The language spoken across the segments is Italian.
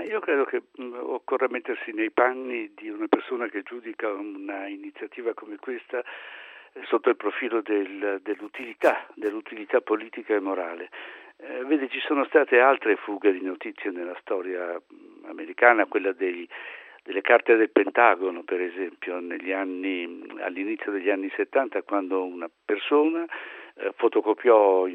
io credo che occorra mettersi nei panni di una persona che giudica una iniziativa come questa sotto il profilo dell'utilità politica e morale. Vede, ci sono state altre fughe di notizie nella storia americana, quella delle carte del Pentagono, per esempio, all'inizio degli anni 70, quando una persona fotocopiò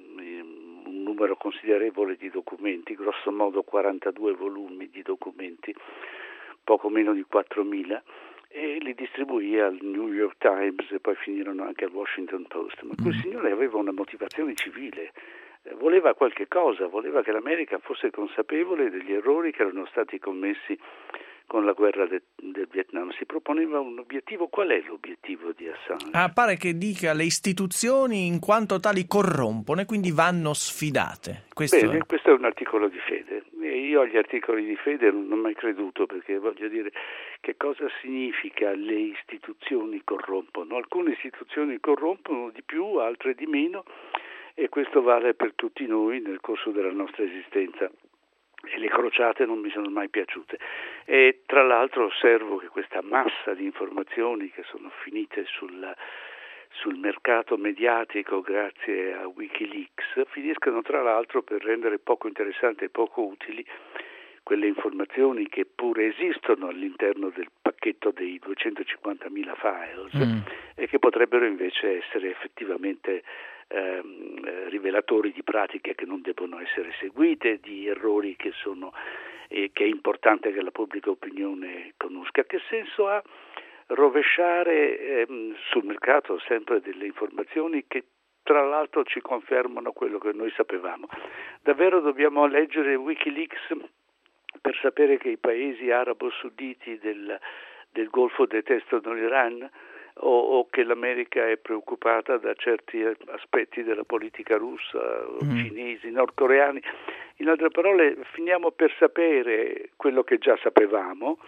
un numero considerevole di documenti, grosso modo 42 volumi di documenti, poco meno di 4.000, e li distribuì al New York Times e poi finirono anche al Washington Post. Ma quel signore aveva una motivazione civile, voleva qualche cosa, voleva che l'America fosse consapevole degli errori che erano stati commessi con la guerra del Vietnam. Si proponeva un obiettivo. Qual è l'obiettivo di Assange? Pare che dica le istituzioni in quanto tali corrompono e quindi vanno sfidate. Questo è un articolo di fede. Io agli articoli di fede non ho mai creduto, perché voglio dire, che cosa significa le istituzioni corrompono? Alcune istituzioni corrompono di più, altre di meno, e questo vale per tutti noi nel corso della nostra esistenza. E le crociate non mi sono mai piaciute. E tra l'altro osservo che questa massa di informazioni che sono finite sul mercato mediatico grazie a Wikileaks finiscono tra l'altro per rendere poco interessanti e poco utili quelle informazioni che pure esistono all'interno del pacchetto dei 250.000 files e che potrebbero invece essere effettivamente rivelatori di pratiche che non debbono essere seguite, di errori che è importante che la pubblica opinione conosca. Che senso ha rovesciare sul mercato sempre delle informazioni che tra l'altro ci confermano quello che noi sapevamo? Davvero dobbiamo leggere Wikileaks per sapere che i paesi arabo-sunniti del Golfo detestano l'Iran? O che l'America è preoccupata da certi aspetti della politica russa, o cinesi, nordcoreani? In altre parole, finiamo per sapere quello che già sapevamo,